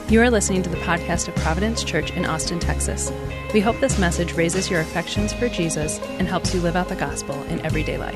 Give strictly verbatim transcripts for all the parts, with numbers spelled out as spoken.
You are listening to the podcast of Providence Church in Austin, Texas. We hope this message raises your affections for Jesus and helps you live out the gospel in everyday life.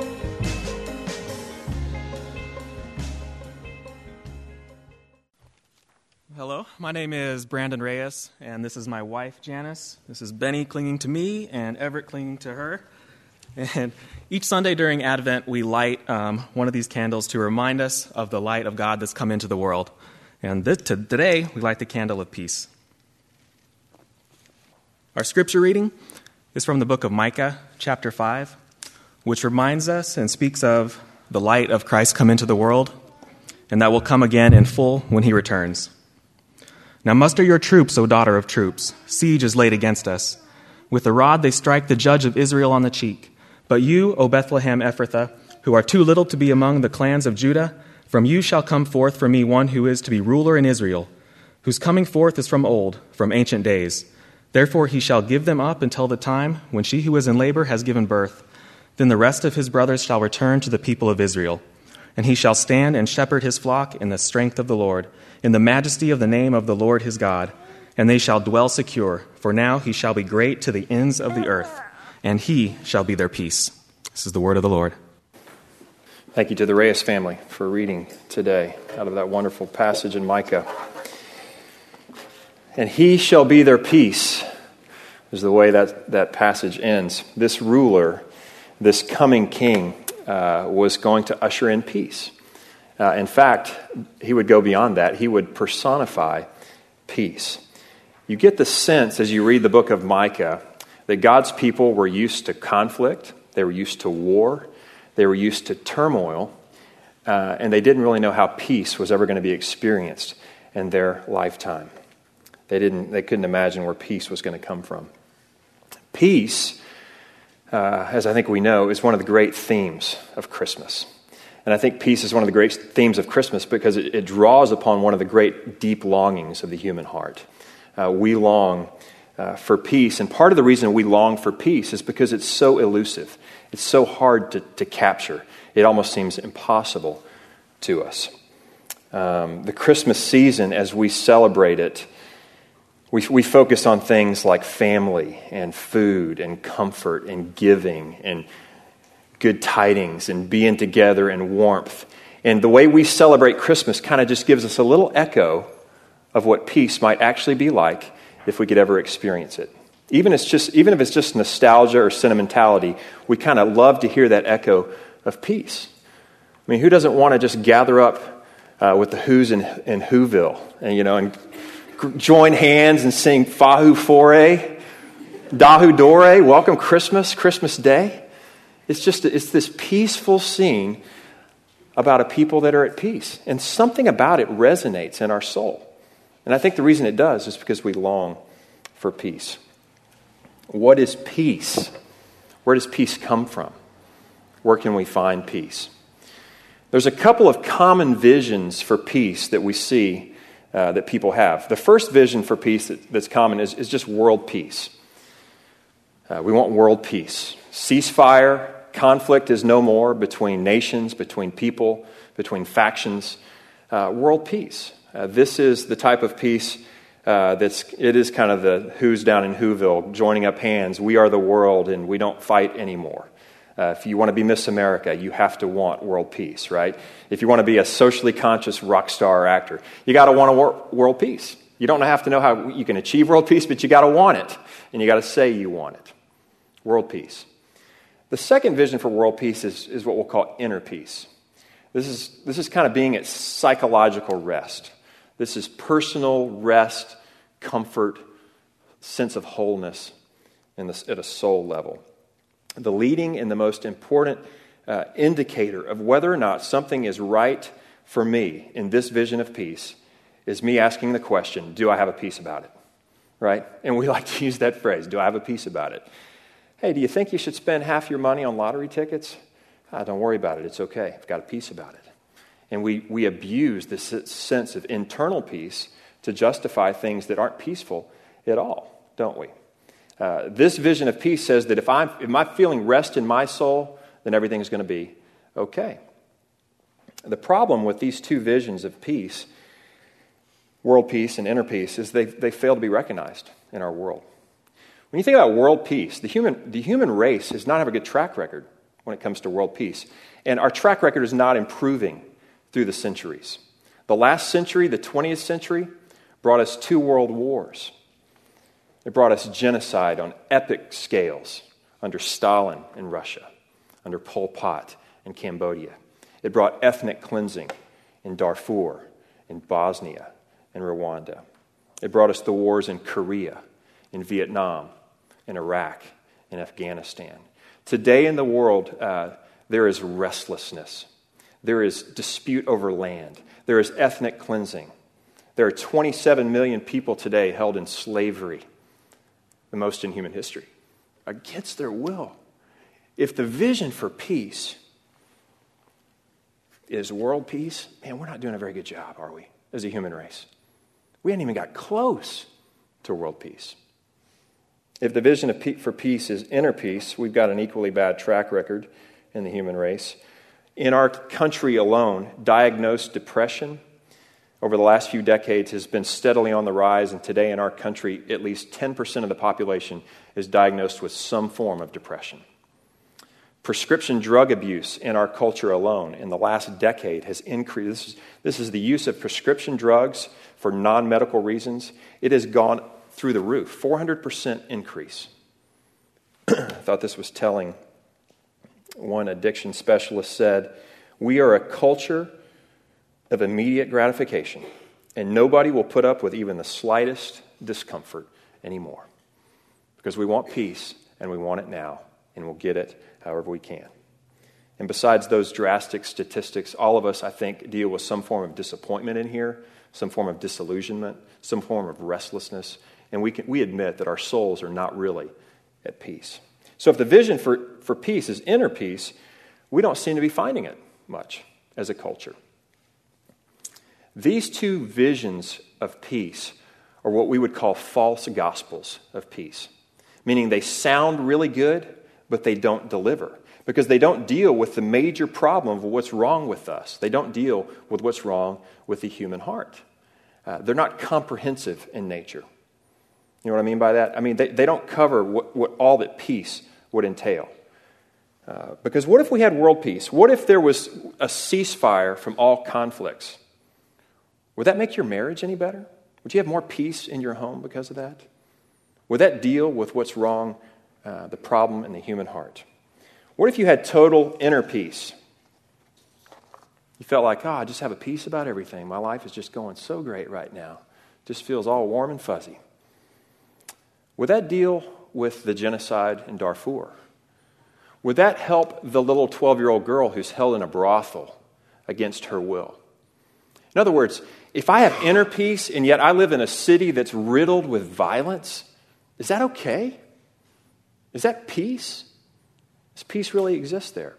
Hello, my name is Brandon Reyes, and this is my wife, Janice. This is Benny clinging to me and Everett clinging to her. And each Sunday during Advent, we light um, one of these candles to remind us of the light of God that's come into the world. And this, to, today, we light the candle of peace. Our scripture reading is from the book of Micah, chapter five, which reminds us and speaks of the light of Christ come into the world, and that will come again in full when he returns. Now muster your troops, O daughter of troops. Siege is laid against us. With the rod they strike the judge of Israel on the cheek. But you, O Bethlehem Ephrathah, who are too little to be among the clans of Judah, from you shall come forth for me one who is to be ruler in Israel, whose coming forth is from old, from ancient days. Therefore he shall give them up until the time when she who is in labor has given birth. Then the rest of his brothers shall return to the people of Israel. And he shall stand and shepherd his flock in the strength of the Lord, in the majesty of the name of the Lord his God. And they shall dwell secure, for now he shall be great to the ends of the earth, and he shall be their peace. This is the word of the Lord. Thank you to the Reyes family for reading today out of that wonderful passage in Micah. And he shall be their peace, is the way that, that passage ends. This ruler, this coming king, uh, was going to usher in peace. Uh, in fact, he would go beyond that. He would personify peace. You get the sense as you read the book of Micah that God's people were used to conflict, they were used to war, they were used to turmoil, uh, and they didn't really know how peace was ever going to be experienced in their lifetime. They didn't. They couldn't imagine where peace was going to come from. Peace, uh, as I think we know, is one of the great themes of Christmas. And I think peace is one of the great themes of Christmas because it, it draws upon one of the great deep longings of the human heart. Uh, we long uh, for peace, and part of the reason we long for peace is because it's so elusive. It's so hard to, to capture. It almost seems impossible to us. Um, the Christmas season, as we celebrate it, we, we focus on things like family and food and comfort and giving and good tidings and being together and warmth. And the way we celebrate Christmas kind of just gives us a little echo of what peace might actually be like if we could ever experience it. Even if it's just, even if it's just nostalgia or sentimentality, we kind of love to hear that echo of peace. I mean, who doesn't want to just gather up uh, with the Who's in, in Whoville and, you know, and g- join hands and sing Fahu Foray, Dahu Dore, Welcome Christmas, Christmas Day? It's just, it's this peaceful scene about a people that are at peace. And something about it resonates in our soul. And I think the reason it does is because we long for peace. What is peace? Where does peace come from? Where can we find peace? There's a couple of common visions for peace that we see uh, that people have. The first vision for peace that, that's common is, is just world peace. Uh, we want world peace. Ceasefire, conflict is no more between nations, between people, between factions. Uh, world peace. Uh, this is the type of peace uh, that's, it is kind of the Who's down in Whoville, joining up hands. We are the world and we don't fight anymore. Uh, if you want to be Miss America, you have to want world peace, right? If you want to be a socially conscious rock star or actor, you got to want a wor- world peace. You don't have to know how you can achieve world peace, but you got to want it. And you got to say you want it. World peace. The second vision for world peace is, is what we'll call inner peace. This is, this is kind of being at psychological rest. This is personal rest, comfort, sense of wholeness in the, at a soul level. The leading and the most important uh, indicator of whether or not something is right for me in this vision of peace is me asking the question, do I have a peace about it? Right? And we like to use that phrase, do I have a peace about it? Hey, do you think you should spend half your money on lottery tickets? Ah, don't worry about it. It's okay. I've got a peace about it. And we, we abuse this sense of internal peace to justify things that aren't peaceful at all, don't we? Uh, this vision of peace says that if I'm, if I'm feeling rest in my soul, then everything's going to be okay. The problem with these two visions of peace world peace and inner peace is they, they fail to be recognized in our world. When you think about world peace, the human, the human race does not have a good track record when it comes to world peace. And our track record is not improving through the centuries. The last century, the twentieth century, brought us two world wars. It brought us genocide on epic scales under Stalin in Russia, under Pol Pot in Cambodia. It brought ethnic cleansing in Darfur, in Bosnia, in Rwanda. It brought us the wars in Korea, in Vietnam, in Iraq, in Afghanistan. Today in the world, uh, there is restlessness. There is dispute over land. There is ethnic cleansing. There are twenty-seven million people today held in slavery, the most in human history, against their will. If the vision for peace is world peace, man, we're not doing a very good job, are we, as a human race? We haven't even got close to world peace. If the vision of pe- for peace is inner peace, we've got an equally bad track record in the human race. In our country alone, diagnosed depression over the last few decades has been steadily on the rise, and today in our country, at least ten percent of the population is diagnosed with some form of depression. Prescription drug abuse in our culture alone in the last decade has increased. This is, this is the use of prescription drugs for non-medical reasons. It has gone through the roof, four hundred percent increase. I thought this was telling. One addiction specialist said, "We are a culture of immediate gratification, and nobody will put up with even the slightest discomfort anymore because we want peace, and we want it now, and we'll get it however we can." And besides those drastic statistics, all of us, I think, deal with some form of disappointment in here, some form of disillusionment, some form of restlessness, and we can, we admit that our souls are not really at peace. So if the vision for, for peace is inner peace, we don't seem to be finding it much as a culture. These two visions of peace are what we would call false gospels of peace, meaning they sound really good, but they don't deliver, because they don't deal with the major problem of what's wrong with us. They don't deal with what's wrong with the human heart. Uh, they're not comprehensive in nature. You know what I mean by that? I mean, they, they don't cover what, what all that peace would entail. Uh, because what if we had world peace? What if there was a ceasefire from all conflicts? Would that make your marriage any better? Would you have more peace in your home because of that? Would that deal with what's wrong, uh, the problem in the human heart? What if you had total inner peace? You felt like, oh, I just have a peace about everything. My life is just going so great right now. Just feels all warm and fuzzy. Would that deal with the genocide in Darfur? Would that help the little twelve-year-old girl who's held in a brothel against her will? In other words, if I have inner peace and yet I live in a city that's riddled with violence, is that okay? Is that peace? Does peace really exist there?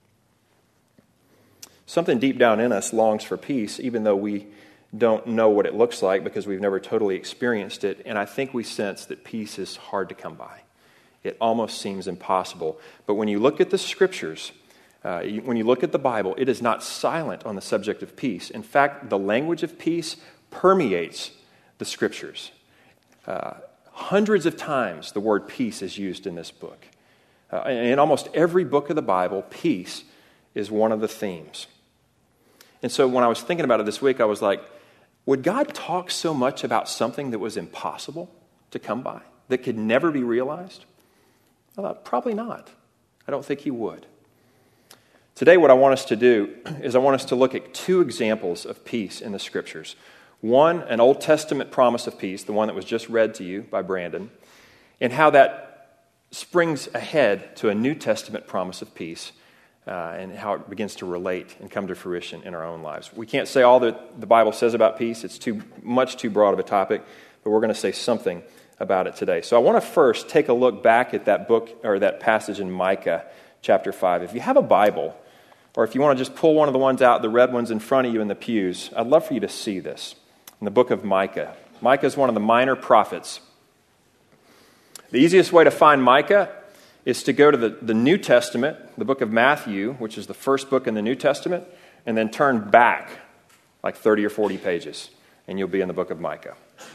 Something deep down in us longs for peace, even though we don't know what it looks like because we've never totally experienced it. And I think we sense that peace is hard to come by. It almost seems impossible. But when you look at the Scriptures, uh, you, when you look at the Bible, it is not silent on the subject of peace. In fact, the language of peace permeates the Scriptures. Uh, hundreds of times the word peace is used in this book. Uh, in almost every book of the Bible, peace is one of the themes. And so when I was thinking about it this week, I was like, would God talk so much about something that was impossible to come by, that could never be realized? I thought, probably not. I don't think he would. Today, what I want us to do is I want us to look at two examples of peace in the Scriptures. One, an Old Testament promise of peace, the one that was just read to you by Brandon, and how that springs ahead to a New Testament promise of peace, uh, and how it begins to relate and come to fruition in our own lives. We can't say all that the Bible says about peace. It's too much too broad of a topic, but we're going to say something about it today. So I want to first take a look back at that book, or that passage in Micah chapter five. If you have a Bible, or if you want to just pull one of the ones out, the red ones in front of you in the pews, I'd love for you to see this in the book of Micah. Micah is one of the minor prophets. The easiest way to find Micah is to go to the, the New Testament, the book of Matthew, which is the first book in the New Testament, and then turn back like thirty or forty pages. and you'll be in the book of Micah.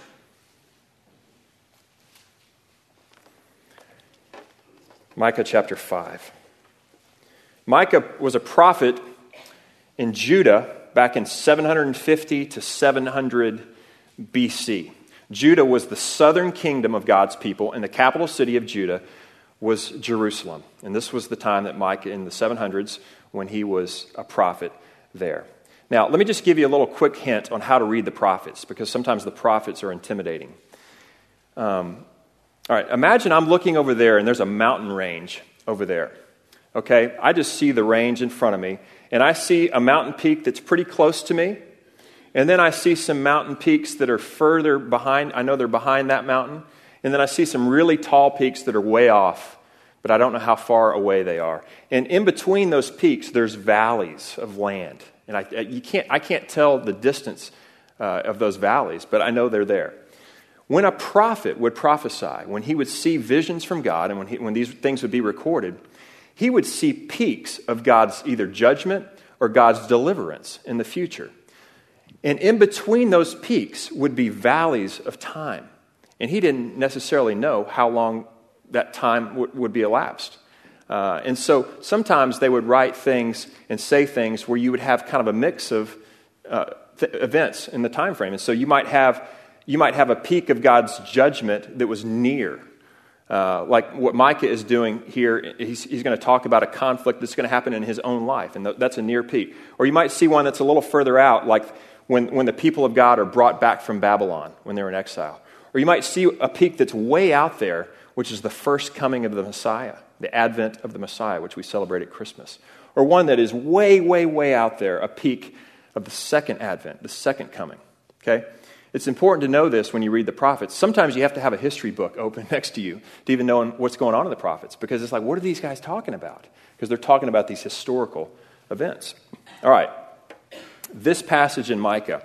Micah chapter five. Micah was a prophet in Judah back in seven fifty to seven hundred B C. Judah was the southern kingdom of God's people, and the capital city of Judah was Jerusalem. And this was the time that Micah, in the seven hundreds, when he was a prophet there. Now, let me just give you a little quick hint on how to read the prophets, because sometimes the prophets are intimidating. Um, all right, imagine I'm looking over there, and there's a mountain range over there. Okay, I just see the range in front of me, and I see a mountain peak that's pretty close to me, and then I see some mountain peaks that are further behind. I know they're behind that mountain, and then I see some really tall peaks that are way off, but I don't know how far away they are. And in between those peaks, there's valleys of land, and I you can't I can't tell the distance uh, of those valleys, but I know they're there. When a prophet would prophesy, when he would see visions from God, and when he, when these things would be recorded, he would see peaks of God's either judgment or God's deliverance in the future. And in between those peaks would be valleys of time. And he didn't necessarily know how long that time w- would be elapsed. Uh, and so sometimes they would write things and say things where you would have kind of a mix of uh, th- events in the time frame. And so you might have you might have a peak of God's judgment that was near. Uh, like what Micah is doing here, he's, he's going to talk about a conflict that's going to happen in his own life, and th- that's a near peak. Or you might see one that's a little further out, like when, when the people of God are brought back from Babylon, when they're in exile. Or you might see a peak that's way out there, which is the first coming of the Messiah, the advent of the Messiah, which we celebrate at Christmas. Or one that is way, way, way out there, a peak of the second advent, the second coming. Okay? It's important to know this when you read the prophets. Sometimes you have to have a history book open next to you to even know what's going on in the prophets, because it's like, what are these guys talking about? Because they're talking about these historical events. All right. This passage in Micah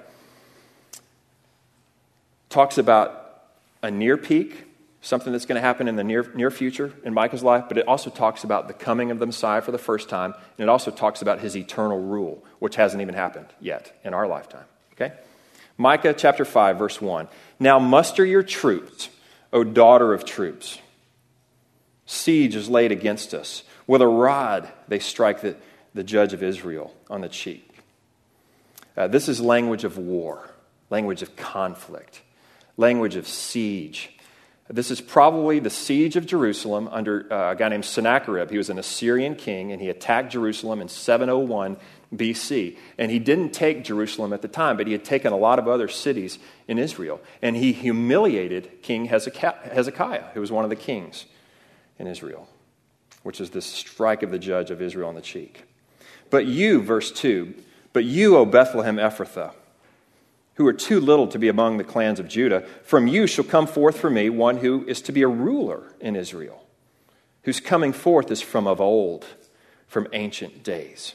talks about a near peak, something that's going to happen in the near near future in Micah's life, but it also talks about the coming of the Messiah for the first time, and it also talks about his eternal rule, which hasn't even happened yet in our lifetime. Okay? Micah chapter five, verse one. Now muster your troops, O daughter of troops. Siege is laid against us. With a rod they strike the, the judge of Israel on the cheek. Uh, this is language of war, language of conflict, language of siege. This is probably the siege of Jerusalem under uh, a guy named Sennacherib. He was an Assyrian king, and he attacked Jerusalem in seven oh one B C. And he didn't take Jerusalem at the time, but he had taken a lot of other cities in Israel. And he humiliated King Hezekiah, who was one of the kings in Israel, which is this strike of the judge of Israel on the cheek. But you, verse two, but you, O Bethlehem Ephrathah, who are too little to be among the clans of Judah, from you shall come forth for me one who is to be a ruler in Israel, whose coming forth is from of old, from ancient days.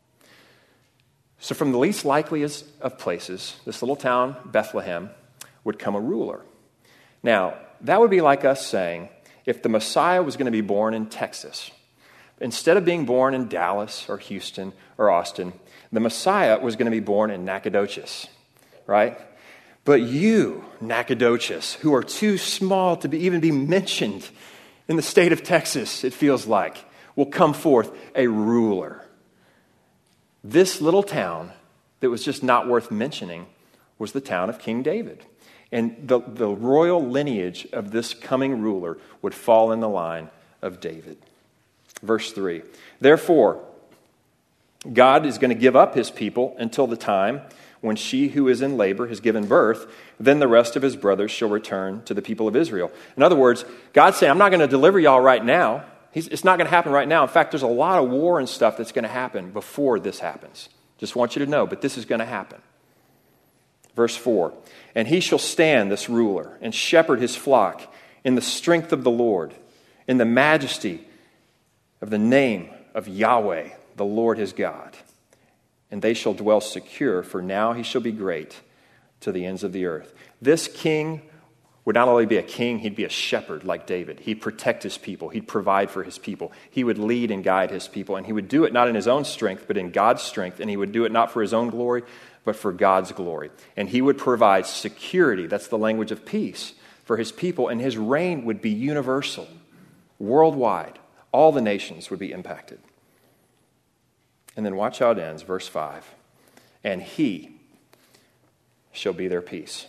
So from the least likeliest of places, this little town, Bethlehem, would come a ruler. Now, that would be like us saying, if the Messiah was going to be born in Texas, instead of being born in Dallas or Houston or Austin, the Messiah was going to be born in Nacogdoches, right? But you, Nacogdoches, who are too small to be, even be mentioned in the state of Texas, it feels like, will come forth a ruler. This little town that was just not worth mentioning was the town of King David. And the, the royal lineage of this coming ruler would fall in the line of David. Verse three, therefore, God is going to give up his people until the time when she who is in labor has given birth, then the rest of his brothers shall return to the people of Israel. In other words, God's saying, I'm not going to deliver y'all right now. He's, it's not going to happen right now. In fact, there's a lot of war and stuff that's going to happen before this happens. Just want you to know, but this is going to happen. Verse four, and he shall stand, this ruler, and shepherd his flock in the strength of the Lord, in the majesty of the name of Yahweh, the Lord his God. And they shall dwell secure, for now he shall be great to the ends of the earth. This king would not only be a king, he'd be a shepherd like David. He'd protect his people. He'd provide for his people. He would lead and guide his people. And he would do it not in his own strength, but in God's strength. And he would do it not for his own glory, but for God's glory. And he would provide security, that's the language of peace, for his people. And his reign would be universal, worldwide. All the nations would be impacted. And then watch how it ends, verse five. And he shall be their peace.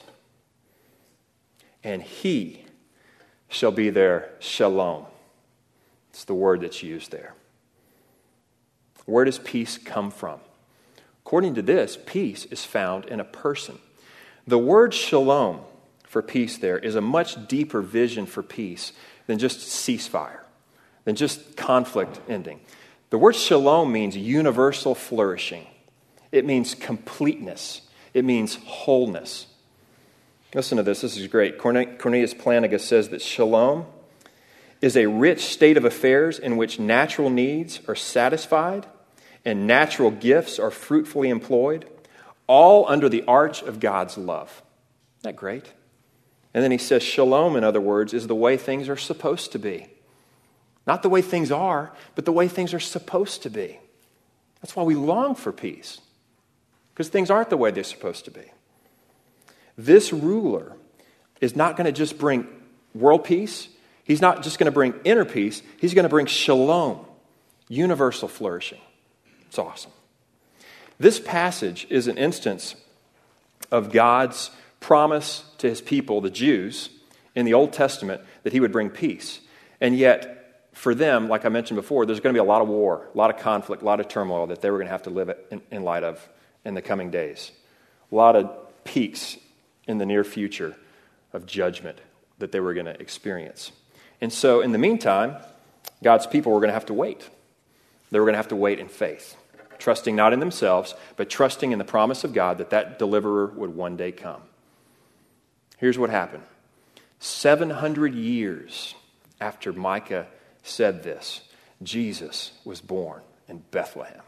And he shall be their shalom. It's the word that's used there. Where does peace come from? According to this, peace is found in a person. The word shalom for peace there is a much deeper vision for peace than just ceasefire, than just conflict ending. The word shalom means universal flourishing. It means completeness. It means wholeness. Listen to this. This is great. Cornelius Plantinga says that shalom is a rich state of affairs in which natural needs are satisfied and natural gifts are fruitfully employed, all under the arch of God's love. Isn't that great? And then he says shalom, in other words, is the way things are supposed to be. Not the way things are, but the way things are supposed to be. That's why we long for peace, because things aren't the way they're supposed to be. This ruler is not going to just bring world peace. He's not just going to bring inner peace. He's going to bring shalom, universal flourishing. It's awesome. This passage is an instance of God's promise to his people, the Jews, in the Old Testament, that he would bring peace. And yet, for them, like I mentioned before, there's going to be a lot of war, a lot of conflict, a lot of turmoil that they were going to have to live in, in light of in the coming days. A lot of peaks in the near future of judgment that they were going to experience. And so, in the meantime, God's people were going to have to wait. They were going to have to wait in faith, trusting not in themselves, but trusting in the promise of God that that deliverer would one day come. Here's what happened. seven hundred years after Micah said this, Jesus was born in Bethlehem.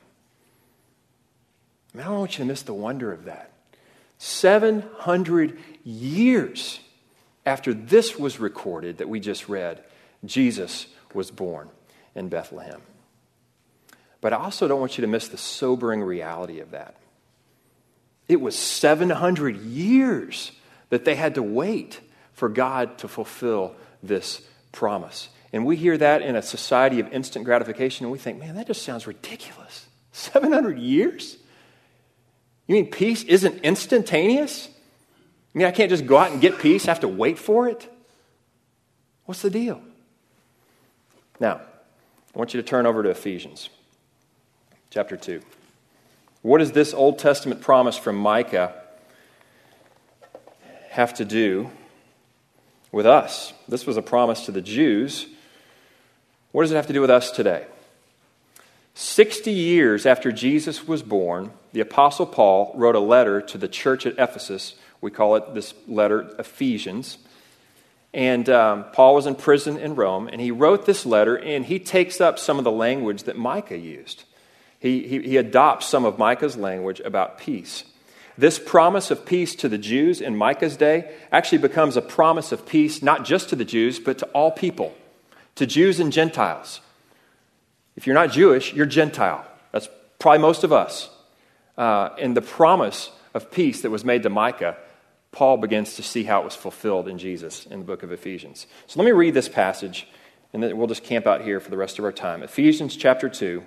I mean, I don't want you to miss the wonder of that. seven hundred years after this was recorded that we just read, Jesus was born in Bethlehem. But I also don't want you to miss the sobering reality of that. It was seven hundred years that they had to wait for God to fulfill this promise. And we hear that in a society of instant gratification, and we think, man, that just sounds ridiculous. seven hundred years? You mean peace isn't instantaneous? I mean, I can't just go out and get peace, I have to wait for it? What's the deal? Now, I want you to turn over to Ephesians chapter two. What does this Old Testament promise from Micah have to do with us? This was a promise to the Jews. What does it have to do with us today? Sixty years after Jesus was born, the Apostle Paul wrote a letter to the church at Ephesus. We call it this letter Ephesians. And um, Paul was in prison in Rome, and he wrote this letter, and he takes up some of the language that Micah used. He, he, he adopts some of Micah's language about peace. This promise of peace to the Jews in Micah's day actually becomes a promise of peace not just to the Jews, but to all people, to Jews and Gentiles. If you're not Jewish, you're Gentile. That's probably most of us. Uh, and the promise of peace that was made to Micah, Paul begins to see how it was fulfilled in Jesus in the book of Ephesians. So let me read this passage, and then we'll just camp out here for the rest of our time. Ephesians chapter two,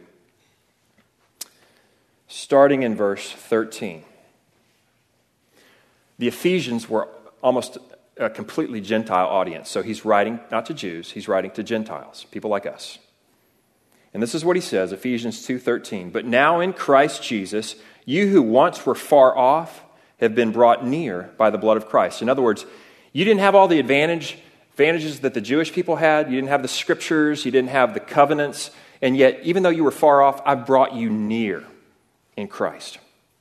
starting in verse thirteen. The Ephesians were almost a completely Gentile audience. So he's writing not to Jews, he's writing to Gentiles, people like us. And this is what he says, Ephesians two thirteen. But now in Christ Jesus, you who once were far off have been brought near by the blood of Christ. In other words, you didn't have all the advantage, advantages that the Jewish people had. You didn't have the scriptures. You didn't have the covenants. And yet, even though you were far off, I brought you near in Christ.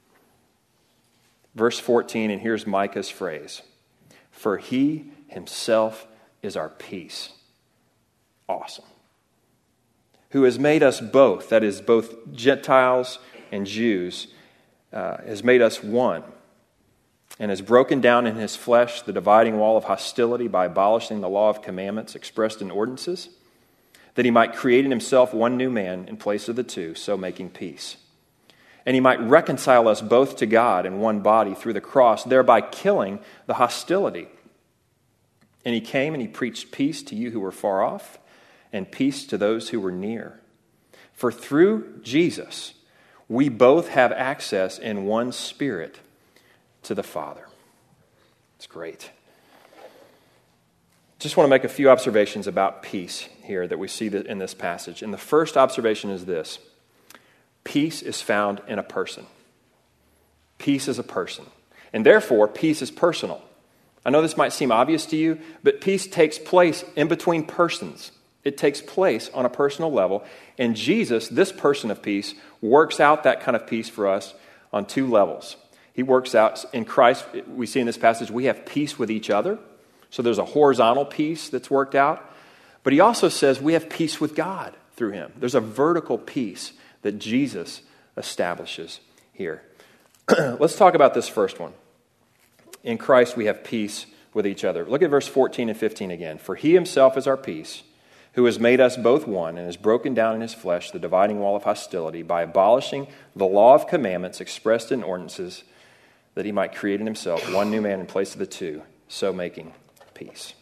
Verse fourteen, and here's Micah's phrase. For he himself is our peace. Awesome. Who has made us both, that is, both Gentiles and Jews, uh, has made us one and has broken down in his flesh the dividing wall of hostility by abolishing the law of commandments expressed in ordinances, that he might create in himself one new man in place of the two, so making peace. And he might reconcile us both to God in one body through the cross, thereby killing the hostility. And he came and he preached peace to you who were far off, and peace to those who were near. For through Jesus, we both have access in one Spirit to the Father. It's great. Just want to make a few observations about peace here that we see in this passage. And the first observation is this: peace is found in a person. Peace is a person. And therefore, peace is personal. I know this might seem obvious to you, but peace takes place in between persons. It takes place on a personal level. And Jesus, this person of peace, works out that kind of peace for us on two levels. He works out in Christ. We see in this passage, we have peace with each other. So there's a horizontal peace that's worked out. But he also says we have peace with God through him. There's a vertical peace that Jesus establishes here. Let's talk about this first one. In Christ we have peace with each other. Look at verse fourteen and fifteen again. For he himself is our peace, who has made us both one and has broken down in his flesh the dividing wall of hostility by abolishing the law of commandments expressed in ordinances, that he might create in himself one new man in place of the two, so making peace.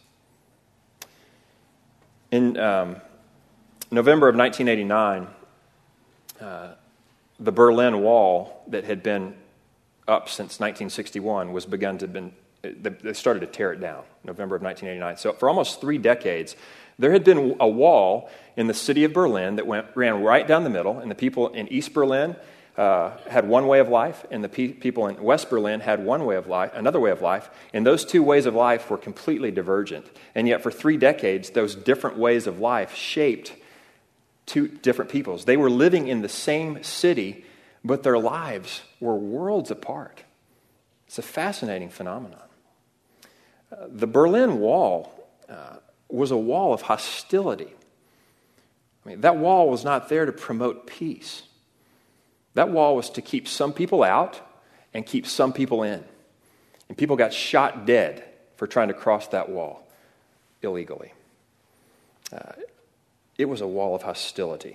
In um, November of nineteen eighty-nine, uh, the Berlin Wall that had been up since nineteen sixty-one was begun to been they started to tear it down. November of nineteen eighty-nine. So for almost three decades, there had been a wall in the city of Berlin that went ran right down the middle, and the people in East Berlin uh, had one way of life, and the pe- people in West Berlin had one way of life, another way of life, and those two ways of life were completely divergent. And yet, for three decades, those different ways of life shaped two different peoples. They were living in the same city, but their lives were worlds apart. It's a fascinating phenomenon. Uh, the Berlin Wall uh, was a wall of hostility. I mean, that wall was not there to promote peace. That wall was to keep some people out and keep some people in. And people got shot dead for trying to cross that wall illegally. Uh, it was a wall of hostility.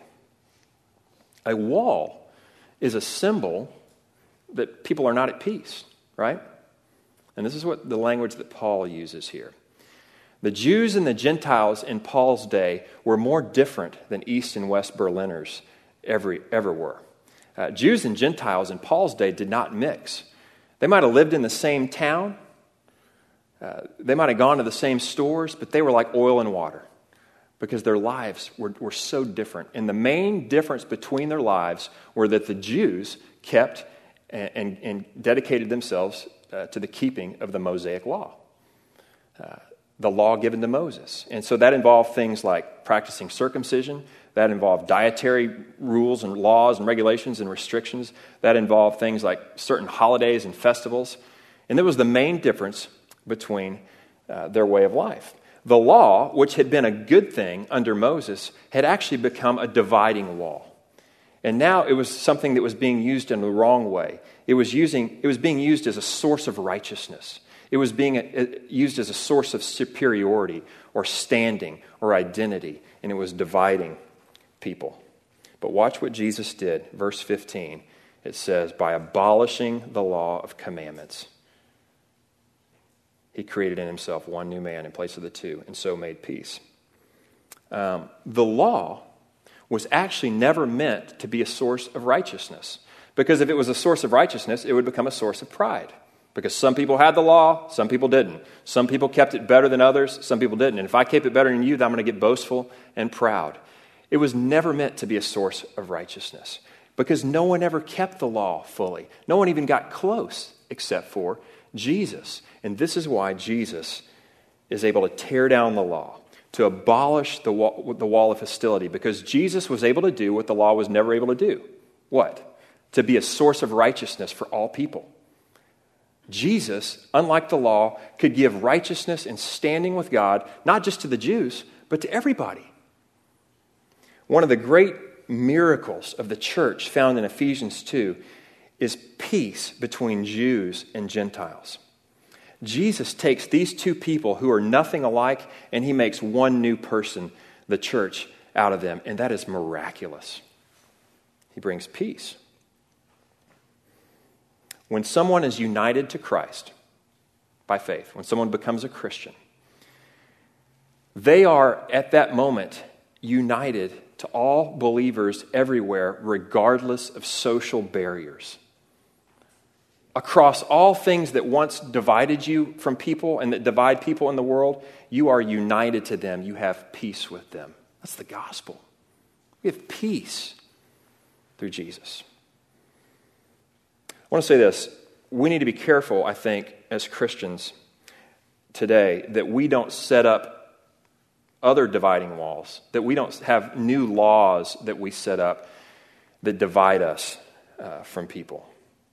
A wall is a symbol that people are not at peace, right? And this is what the language that Paul uses here. The Jews and the Gentiles in Paul's day were more different than East and West Berliners ever, ever were. Uh, Jews and Gentiles in Paul's day did not mix. They might have lived in the same town. Uh, they might have gone to the same stores, but they were like oil and water because their lives were, were so different. And the main difference between their lives were that the Jews kept and, and, and dedicated themselves uh, to the keeping of the Mosaic law. Uh, the law given to Moses. And so that involved things like practicing circumcision. That involved dietary rules and laws and regulations and restrictions. That involved things like certain holidays and festivals. And that was the main difference between uh, their way of life. The law, which had been a good thing under Moses, had actually become a dividing wall. And now it was something that was being used in the wrong way. It was using, it was being used as a source of righteousness. It was being a, used as a source of superiority or standing or identity, and it was dividing people. But watch what Jesus did. Verse fifteen, it says, by abolishing the law of commandments, he created in himself one new man in place of the two, and so made peace. Um, the law was actually never meant to be a source of righteousness, because if it was a source of righteousness, it would become a source of pride. Because some people had the law, some people didn't. Some people kept it better than others, some people didn't. And if I keep it better than you, then I'm going to get boastful and proud. It was never meant to be a source of righteousness because no one ever kept the law fully. No one even got close except for Jesus. And this is why Jesus is able to tear down the law, to abolish the wall, the wall of hostility, because Jesus was able to do what the law was never able to do. What? To be a source of righteousness for all people. Jesus, unlike the law, could give righteousness and standing with God, not just to the Jews, but to everybody. One of the great miracles of the church found in Ephesians two is peace between Jews and Gentiles. Jesus takes these two people who are nothing alike, and he makes one new person, the church, out of them. And that is miraculous. He brings peace. When someone is united to Christ by faith, when someone becomes a Christian, they are at that moment united to all believers everywhere, regardless of social barriers. Across all things that once divided you from people and that divide people in the world, you are united to them. You have peace with them. That's the gospel. We have peace through Jesus. I want to say this. We need to be careful, I think, as Christians today, that we don't set up other dividing walls, that we don't have new laws that we set up that divide us uh, from people.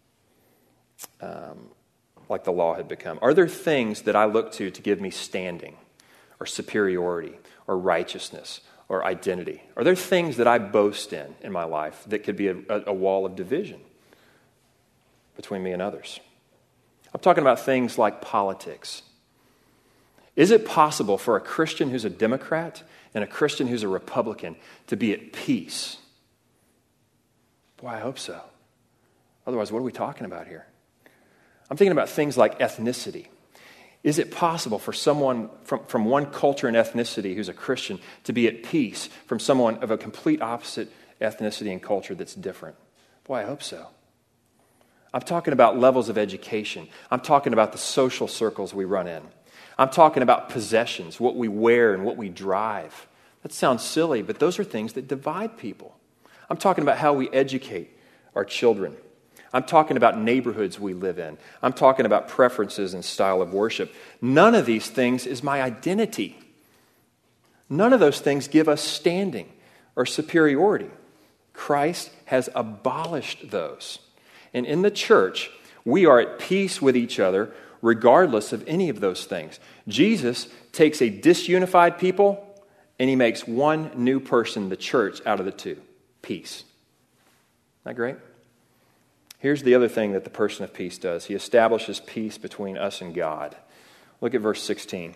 Um, like the law had become. Are there things that I look to to give me standing or superiority or righteousness or identity? Are there things that I boast in in my life that could be a, a wall of division between me and others? I'm talking about things like politics. Is it possible for a Christian who's a Democrat and a Christian who's a Republican to be at peace? Boy, I hope so. Otherwise, what are we talking about here? I'm thinking about things like ethnicity. Is it possible for someone from, from one culture and ethnicity who's a Christian to be at peace from someone of a complete opposite ethnicity and culture that's different? Boy, I hope so. I'm talking about levels of education. I'm talking about the social circles we run in. I'm talking about possessions, what we wear and what we drive. That sounds silly, but those are things that divide people. I'm talking about how we educate our children. I'm talking about neighborhoods we live in. I'm talking about preferences and style of worship. None of these things is my identity. None of those things give us standing or superiority. Christ has abolished those. And in the church, we are at peace with each other regardless of any of those things. Jesus takes a disunified people and he makes one new person, the church, out of the two. Peace. Isn't that great? Here's the other thing that the person of peace does. He establishes peace between us and God. Look at verse sixteen.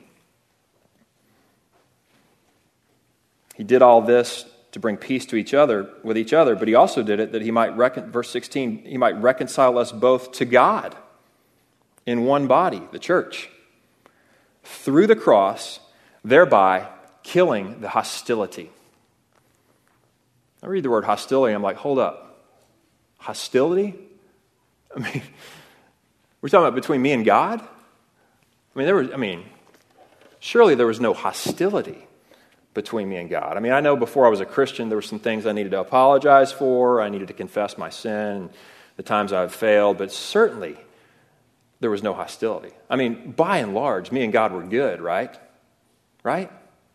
He did all this to bring peace to each other with each other, but he also did it that he might recon- verse sixteen, he might reconcile us both to God in one body, the church, through the cross, thereby killing the hostility. I read the word hostility, I'm like, hold up. Hostility? I mean, we're talking about between me and God? I mean, there was, I mean, surely there was no hostility between me and God. I mean, I know before I was a Christian, there were some things I needed to apologize for. I needed to confess my sin, the times I've failed, but certainly there was no hostility. I mean, by and large, me and God were good, right? Right?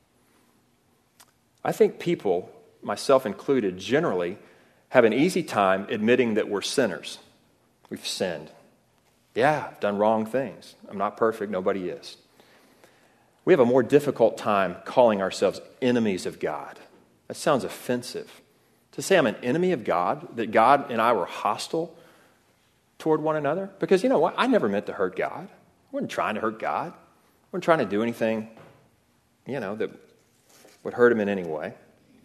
I think people, myself included, generally have an easy time admitting that we're sinners. We've sinned. Yeah, I've done wrong things. I'm not perfect. Nobody is. We have a more difficult time calling ourselves enemies of God. That sounds offensive. To say I'm an enemy of God, that God and I were hostile toward one another? Because you know what? I never meant to hurt God. I wasn't trying to hurt God. I wasn't trying to do anything, you know, that would hurt him in any way.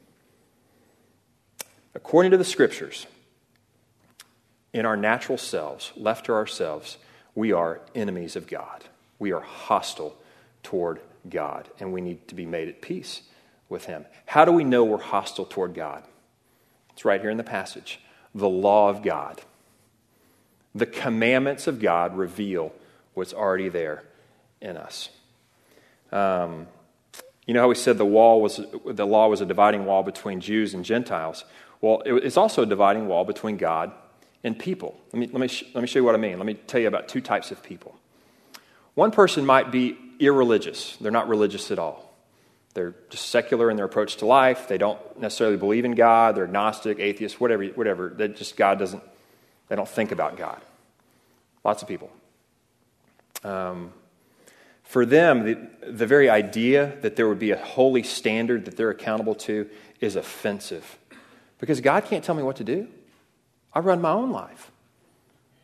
According to the Scriptures, in our natural selves, left to ourselves, we are enemies of God. We are hostile toward God, and we need to be made at peace with him. How do we know we're hostile toward God? It's right here in the passage. The law of God. The commandments of God reveal what's already there in us. Um, you know how we said the wall was the law was a dividing wall between Jews and Gentiles? Well, it, it's also a dividing wall between God and people. Let me let me sh- let me show you what I mean. Let me tell you about two types of people. One person might be irreligious. They're not religious at all. They're just secular in their approach to life. They don't necessarily believe in God. They're agnostic, atheist, whatever. Whatever. They just God doesn't. They don't think about God. Lots of people. Um, for them, the, the very idea that there would be a holy standard that they're accountable to is offensive. Because God can't tell me what to do. I run my own life.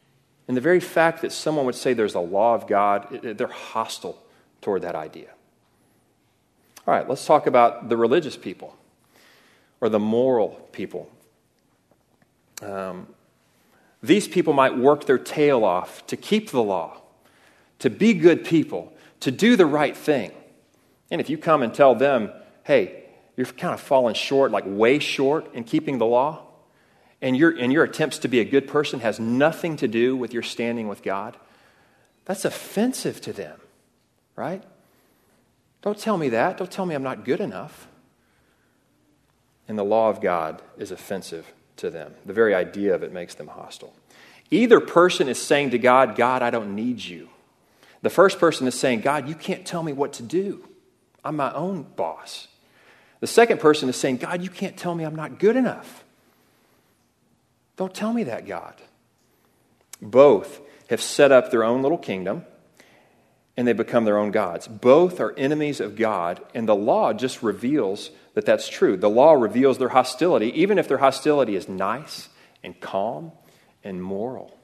And the very fact that someone would say there's a law of God, they're hostile toward that idea. All right, let's talk about the religious people or the moral people. Um, these people might work their tail off to keep the law, to be good people, to do the right thing. And if you come and tell them, hey, you're kind of falling short, like way short in keeping the law, and your, and your attempts to be a good person has nothing to do with your standing with God, that's offensive to them, right? Don't tell me that. Don't tell me I'm not good enough. And the law of God is offensive to them. The very idea of it makes them hostile. Either person is saying to God, God, I don't need you. The first person is saying, God, you can't tell me what to do. I'm my own boss. The second person is saying, God, you can't tell me I'm not good enough. Don't tell me that, God. Both have set up their own little kingdom, and they become their own gods. Both are enemies of God, and the law just reveals that that's true. The law reveals their hostility, even if their hostility is nice and calm and moral.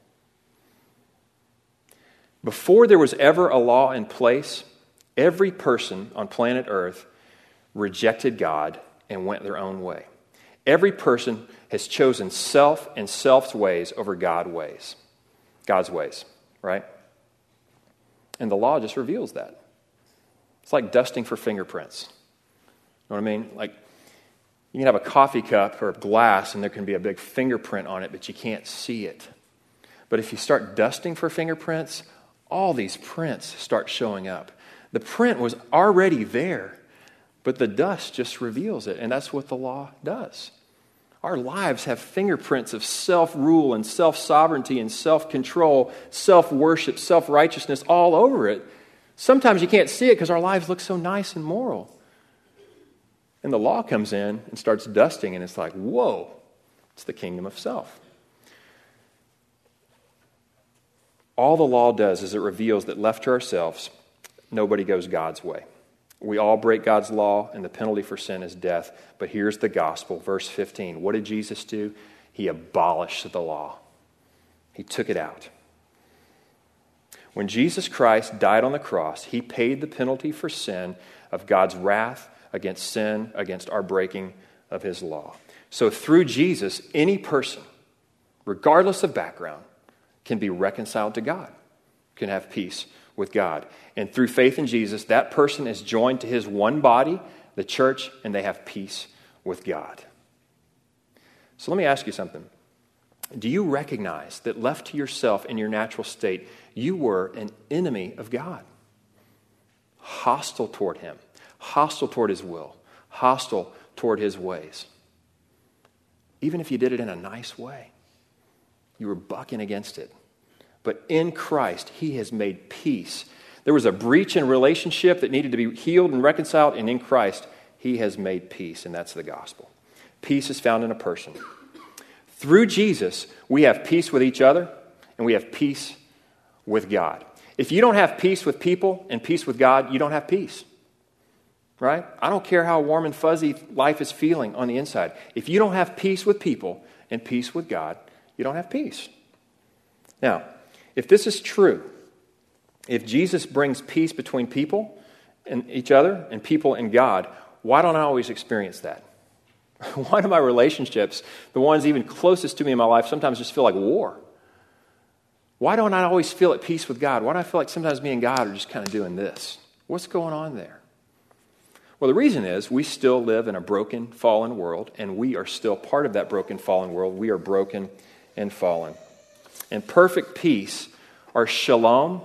Before there was ever a law in place, every person on planet Earth rejected God and went their own way. Every person has chosen self and self's ways over God's ways. God's ways, right? And the law just reveals that. It's like dusting for fingerprints. You know what I mean? Like, you can have a coffee cup or a glass and there can be a big fingerprint on it, but you can't see it. But if you start dusting for fingerprints, all these prints start showing up. The print was already there, but the dust just reveals it, and that's what the law does. Our lives have fingerprints of self-rule and self-sovereignty and self-control, self-worship, self-righteousness all over it. Sometimes you can't see it because our lives look so nice and moral. And the law comes in and starts dusting, and it's like, whoa, it's the kingdom of self. All the law does is it reveals that left to ourselves, nobody goes God's way. We all break God's law, and the penalty for sin is death. But here's the gospel, verse fifteen. What did Jesus do? He abolished the law. He took it out. When Jesus Christ died on the cross, he paid the penalty for sin of God's wrath against sin, against our breaking of his law. So through Jesus, any person, regardless of background, can be reconciled to God, can have peace with God. And through faith in Jesus, that person is joined to his one body, the church, and they have peace with God. So let me ask you something. Do you recognize that left to yourself in your natural state, you were an enemy of God? Hostile toward him, hostile toward his will, hostile toward his ways. Even if you did it in a nice way, you were bucking against it. But in Christ, he has made peace. There was a breach in relationship that needed to be healed and reconciled, and in Christ, he has made peace, and that's the gospel. Peace is found in a person. Through Jesus, we have peace with each other, and we have peace with God. If you don't have peace with people and peace with God, you don't have peace. Right? I don't care how warm and fuzzy life is feeling on the inside. If you don't have peace with people and peace with God, you don't have peace. Now, if this is true, if Jesus brings peace between people and each other and people and God, why don't I always experience that? Why do my relationships, the ones even closest to me in my life, sometimes just feel like war? Why don't I always feel at peace with God? Why do I feel like sometimes me and God are just kind of doing this? What's going on there? Well, the reason is we still live in a broken, fallen world, and we are still part of that broken, fallen world. We are broken and fallen. And perfect peace, or shalom,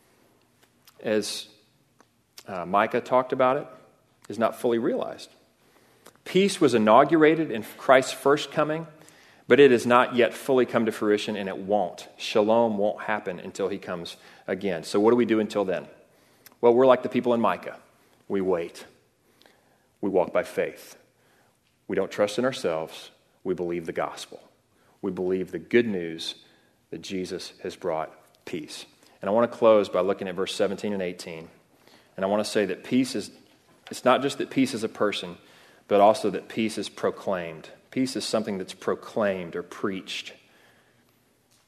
as uh, Micah talked about it, is not fully realized. Peace was inaugurated in Christ's first coming, but it has not yet fully come to fruition, and it won't. Shalom won't happen until he comes again. So what do we do until then? Well, we're like the people in Micah. We wait. We walk by faith. We don't trust in ourselves. We believe the gospel. We believe the good news that Jesus has brought peace. And I want to close by looking at verse seventeen and eighteen. And I want to say that peace is, it's not just that peace is a person, but also that peace is proclaimed. Peace is something that's proclaimed or preached.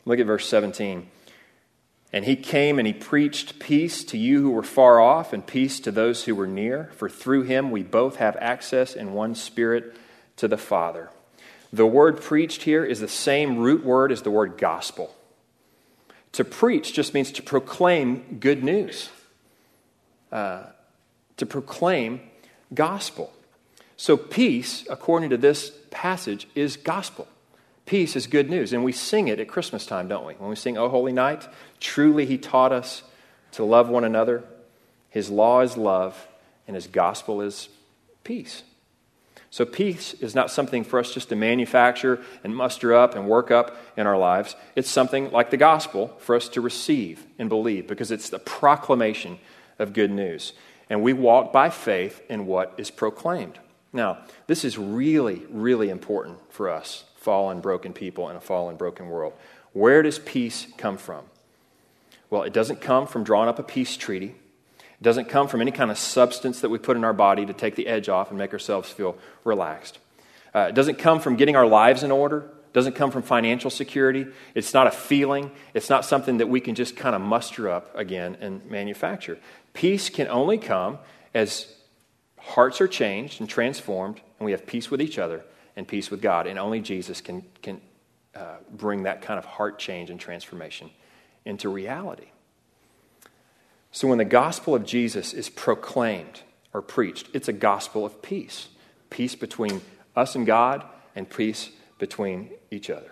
Look at verse seventeen. And he came and he preached peace to you who were far off and peace to those who were near. For through him we both have access in one Spirit to the Father. The word preached here is the same root word as the word gospel. To preach just means to proclaim good news. Uh, to proclaim gospel. So peace, according to this passage, is gospel. Peace is good news, and we sing it at Christmas time, don't we? When we sing, O Holy Night, truly he taught us to love one another. His law is love, and his gospel is peace. So peace is not something for us just to manufacture and muster up and work up in our lives. It's something like the gospel for us to receive and believe, because it's the proclamation of good news. And we walk by faith in what is proclaimed. Now, this is really, really important for us, fallen, broken people in a fallen, broken world. Where does peace come from? Well, it doesn't come from drawing up a peace treaty. It doesn't come from any kind of substance that we put in our body to take the edge off and make ourselves feel relaxed. Uh, it doesn't come from getting our lives in order. It doesn't come from financial security. It's not a feeling. It's not something that we can just kind of muster up again and manufacture. Peace can only come as hearts are changed and transformed, and we have peace with each other and peace with God. And only Jesus can, can uh, bring that kind of heart change and transformation into reality. So when the gospel of Jesus is proclaimed or preached, it's a gospel of peace. Peace between us and God and peace between each other.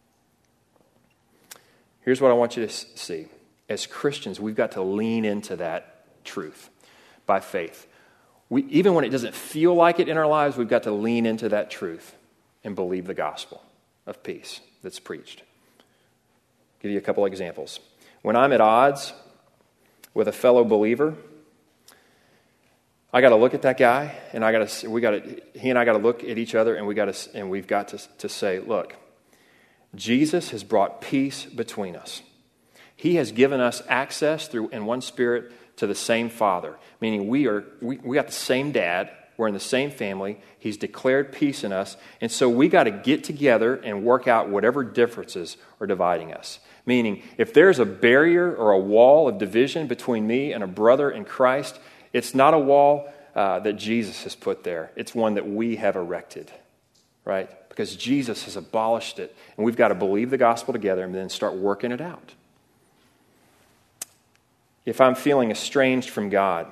Here's what I want you to see. As Christians, we've got to lean into that truth by faith. We, even when it doesn't feel like it in our lives, we've got to lean into that truth and believe the gospel of peace that's preached. I'll give you a couple examples. When I'm at odds with a fellow believer, I got to look at that guy, and I got to we got to he and I got to look at each other, and we got to and we've got to to say, look, Jesus has brought peace between us. He has given us access through in one Spirit to the same Father, meaning we are we, we got the same dad, we're in the same family. He's declared peace in us, and so we got to get together and work out whatever differences are dividing us. Meaning, if there's a barrier or a wall of division between me and a brother in Christ, it's not a wall uh, that Jesus has put there. It's one that we have erected, right? Because Jesus has abolished it, and we've got to believe the gospel together and then start working it out. If I'm feeling estranged from God,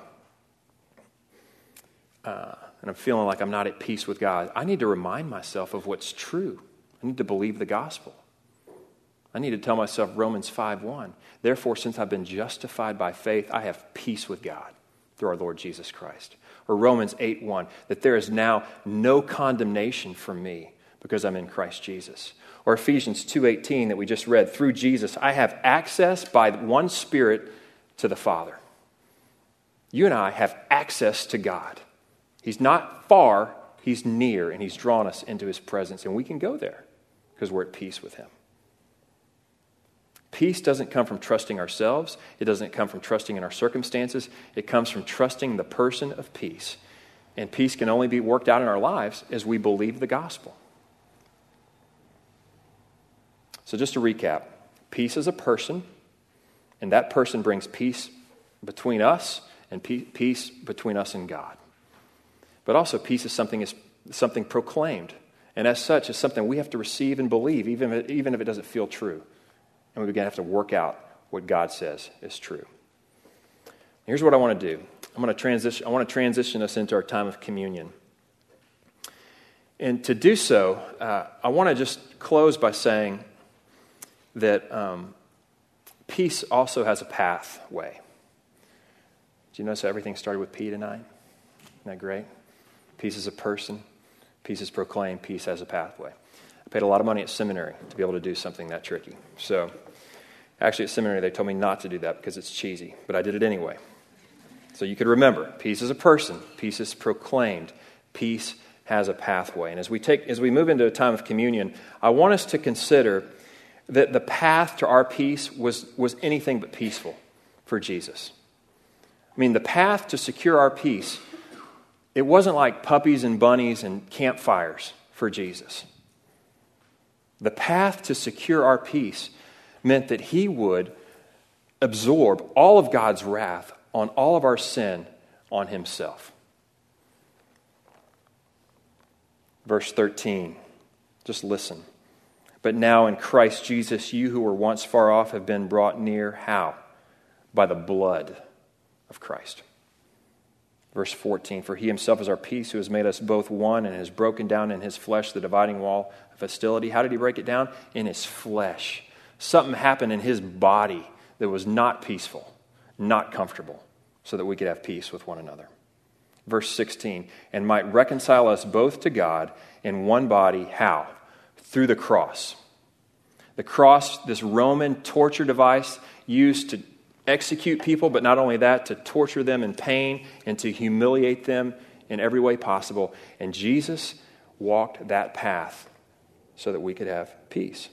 uh, and I'm feeling like I'm not at peace with God, I need to remind myself of what's true. I need to believe the gospel. I need to tell myself Romans five one. Therefore, since I've been justified by faith, I have peace with God through our Lord Jesus Christ. Or Romans eight one, that there is now no condemnation for me because I'm in Christ Jesus. Or Ephesians two eighteen that we just read, through Jesus, I have access by one Spirit to the Father. You and I have access to God. He's not far, he's near, and he's drawn us into his presence, and we can go there because we're at peace with him. Peace doesn't come from trusting ourselves. It doesn't come from trusting in our circumstances. It comes from trusting the person of peace. And peace can only be worked out in our lives as we believe the gospel. So just to recap, peace is a person, and that person brings peace between us and peace between us and God. But also peace is something, is something proclaimed. And as such, it's something we have to receive and believe, even if, even if it doesn't feel true. And we begin to have to work out what God says is true. Here's what I want to do. I'm going to transition. I want to transition us into our time of communion. And to do so, uh, I want to just close by saying that um, peace also has a pathway. Did you notice how everything started with P tonight? Isn't that great? Peace is a person. Peace is proclaimed. Peace has a pathway. I paid a lot of money at seminary to be able to do something that tricky. So, actually at seminary they told me not to do that because it's cheesy, but I did it anyway. So you could remember, peace is a person, peace is proclaimed, peace has a pathway. And as we take, as we move into a time of communion, I want us to consider that the path to our peace was, was anything but peaceful for Jesus. I mean, the path to secure our peace, it wasn't like puppies and bunnies and campfires for Jesus. The path to secure our peace meant that he would absorb all of God's wrath on all of our sin on himself. Verse thirteen, just listen. But now in Christ Jesus, you who were once far off have been brought near. How? By the blood of Christ. Verse fourteen, for he himself is our peace, who has made us both one and has broken down in his flesh the dividing wall of hostility. How did he break it down? In his flesh. Something happened in his body that was not peaceful, not comfortable, so that we could have peace with one another. Verse sixteen, and might reconcile us both to God in one body. How? Through the cross. The cross, this Roman torture device used to execute people, but not only that, to torture them in pain and to humiliate them in every way possible. And Jesus walked that path so that we could have peace.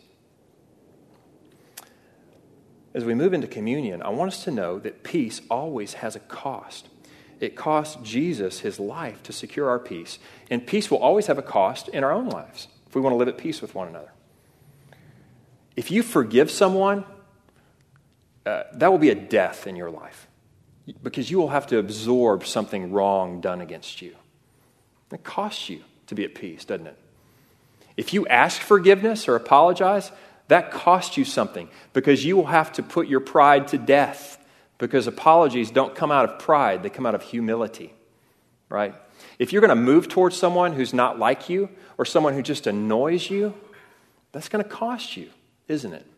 As we move into communion, I want us to know that peace always has a cost. It cost Jesus his life to secure our peace. And peace will always have a cost in our own lives if we want to live at peace with one another. If you forgive someone, uh, that will be a death in your life because you will have to absorb something wrong done against you. It costs you to be at peace, doesn't it? If you ask forgiveness or apologize, that costs you something because you will have to put your pride to death. Because apologies don't come out of pride, they come out of humility, right? If you're going to move towards someone who's not like you or someone who just annoys you, that's going to cost you, isn't it?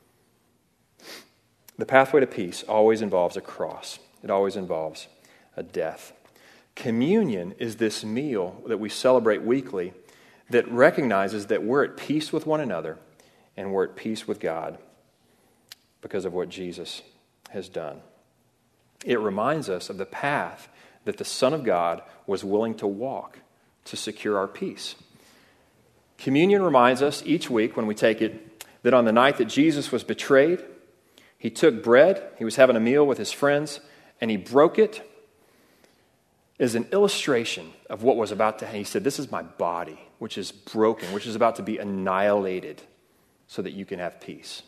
The pathway to peace always involves a cross. It always involves a death. Communion is this meal that we celebrate weekly that recognizes that we're at peace with one another and we're at peace with God because of what Jesus has done. It reminds us of the path that the Son of God was willing to walk to secure our peace. Communion reminds us each week when we take it that on the night that Jesus was betrayed, he took bread, he was having a meal with his friends, and he broke it as an illustration of what was about to happen. He said, this is my body, which is broken, which is about to be annihilated so that you can have peace.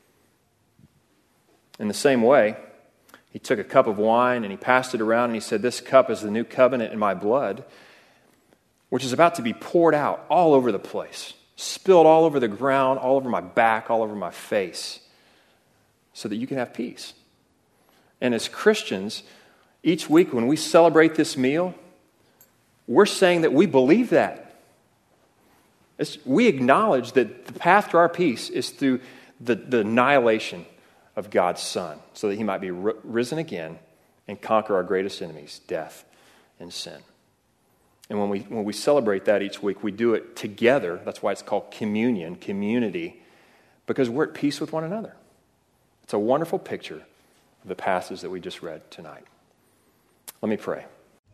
In the same way, he took a cup of wine and he passed it around and he said, this cup is the new covenant in my blood, which is about to be poured out all over the place, spilled all over the ground, all over my back, all over my face, so that you can have peace. And as Christians, each week when we celebrate this meal, we're saying that we believe that. It's, we acknowledge that the path to our peace is through the, the annihilation of God's Son, so that he might be risen again and conquer our greatest enemies, death and sin. And when we when we celebrate that each week, we do it together. That's why it's called communion, community, because we're at peace with one another. It's a wonderful picture of the passage that we just read tonight. Let me pray.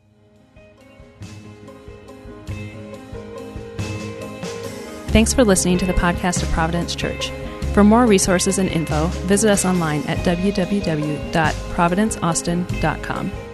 Thanks for listening to the podcast of Providence Church. For more resources and info, visit us online at w w w dot providence austin dot com.